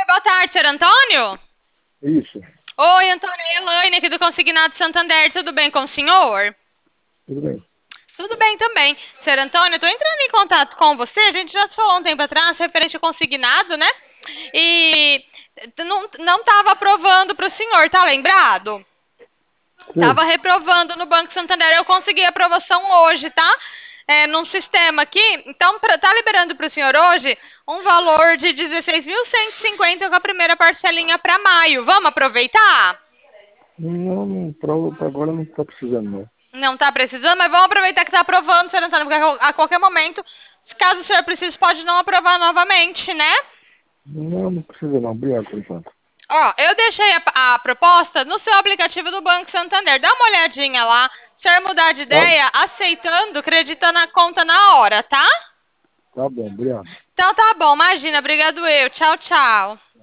boa tarde, senhor Antônio? Isso, Oi, Antônio, é Elaine aqui do Consignado Santander, tudo bem com o senhor? tudo bem. Tudo bem também. Senhor Antônio, eu tô entrando em contato com você, a gente já se falou um tempo atrás, referente ao consignado, né? E não tava aprovando pro senhor, tá lembrado? Sei. Tava reprovando no Banco Santander, eu consegui a aprovação hoje, tá? Num sistema aqui, então tá liberando para o senhor hoje um valor de 16.150 com a primeira parcelinha para maio. Vamos aproveitar? Não, não, pra agora não tá precisando, não. Não tá precisando, mas vamos aproveitar que tá aprovando, senhor Antônio, porque a qualquer momento, caso o senhor precise, pode não aprovar novamente, né? Não, não precisa não. Obrigado por enquanto. Ó, eu deixei a proposta no seu aplicativo do Banco Santander. Dá uma olhadinha lá. Se o senhor mudar de Tá, ideia, aceitando, acreditando na conta na hora, tá? tá bom, obrigado. Então tá bom, imagina, obrigado eu. Tchau, tchau.